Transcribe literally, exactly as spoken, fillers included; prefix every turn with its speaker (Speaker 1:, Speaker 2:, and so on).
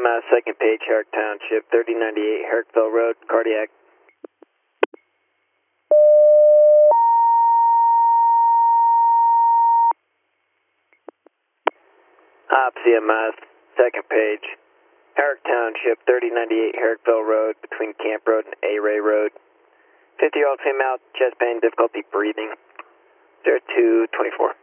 Speaker 1: uh, second page, Herrick Township, thirty ninety-eight Herrickville Road, cardiac. Op C M S, second page, Herrick Township, thirty ninety-eight Herrickville Road, between Camp Road and A-Ray Road. fifty-year-old female, chest pain, difficulty breathing, zero two twenty-four.